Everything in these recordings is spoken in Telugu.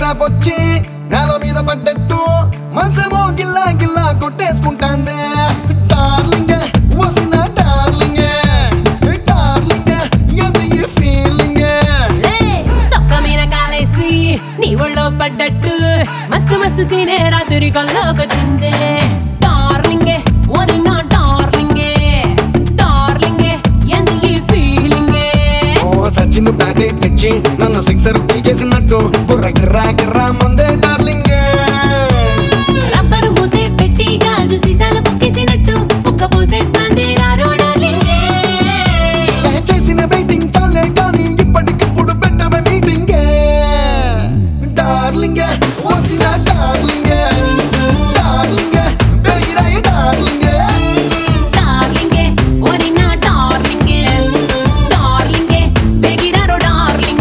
చాపొచ్చి నేల మీద పడ్డట్టు మనసేమో గిల్లా గిల్లా కొట్టేసుకుంటాందే డార్లింగ్ వసిన డార్లింగ్ డార్లింగ్ ఎంత ఈ ఫీలింగ్ తొక్క మీద కాలేసి నీ ఒళ్ళో పడ్డట్టు మస్తు మస్తు సీనే రాత్రి కల్లోకొచ్చిందే డార్లింగ్ ఒరి నా డార్లింగ్ డార్లింగ్ ఎంత ఈ ఫీలింగ్ సచిన్ బ్యాటే తెచ్చి నన్ను సిక్సర్ పీకేసినట్టు బుర్ర గిర్రా గిర్రా మందే డార్లింగ్ రబ్బరు మూతే పెట్టి గాజు సీసాలు పొక్కేసినట్టు ముక్క పూసేస్తాంది రారో డార్లింగ్ చేసిన వెయిటింగ్ చాలే కానీ ఇప్పటికిప్పుడు పెట్టవే మీటింగ్ డార్లింగ్ వసిన డార్లింగ్ డార్లింగ్ బెగిరాయి డార్లింగ్ డార్లింగ్ ఒరి నా డార్లింగ్ డార్లింగ్ బెగిరారో డార్లింగ్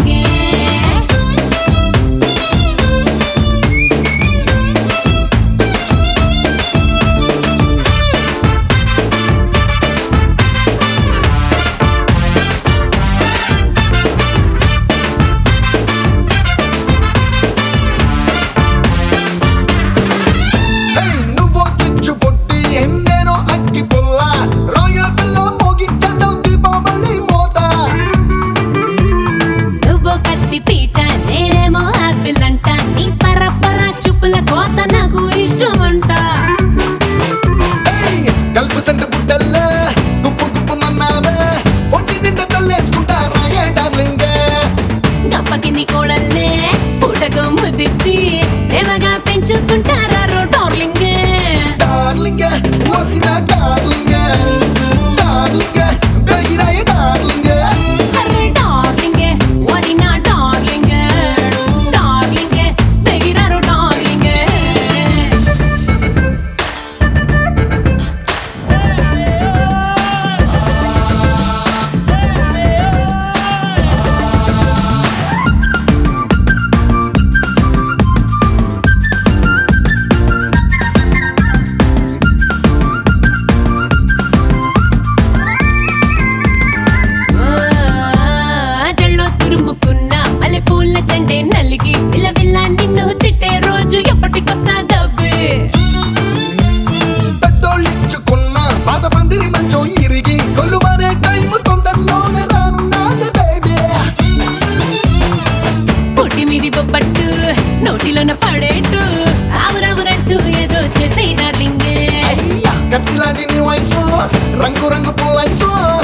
నువ్వో చిచ్చు పొట్టి ఎన్నేనో అగ్గి పుల్ల రాయల్ పిల్ల మోగించడం దీపావళి మోత నువ్వు కత్తి పీట నేనేమో ఆపిల్ అంట నీ పరపర చూపుల కోత నాకు ఇష్టమంట కలుపు సంట బుడ్డల్లే గుప్పు గుప్పు మన్నావే ఒంటి నిండా చల్లేసుకుంటా రాయే డార్లింగ్ గప్పకి నీ కోడల్లే పూటకు ముద్దిచ్చి ప్రేమగా పెంచుకుంటారో డార్లింగ్ డార్లింగ్ వసిన డార్లింగ్ డార్లింగ్ బెగిరాయి డార్లింగ్ అరే డార్లింగ్ ఒరి నా డార్లింగ్ డార్లింగ్ బెగిరారో డార్లింగ్ జల్లో తురుముకున్న మల్లె పూల చెండే నలిగి విల్ల విల్ల నిన్ను తిట్టే రోజు ఎప్పటికొస్తా దబ్బే పెద్దోళ్ళిచ్చుకున్న పాత పందిరి మంచం ఇరిగి కొల్లుమనే టైం తొందరలోనే రానున్నది బేబీ పొట్టి మీది బొబ్బట్టు నోటిలోన పడేట్టు ఆవురావురంటూ ఏదో చేసే డార్లింగ్ అయ్యా కత్తిలాంటి నీ వయసు రంగు రంగు పుల్లైసు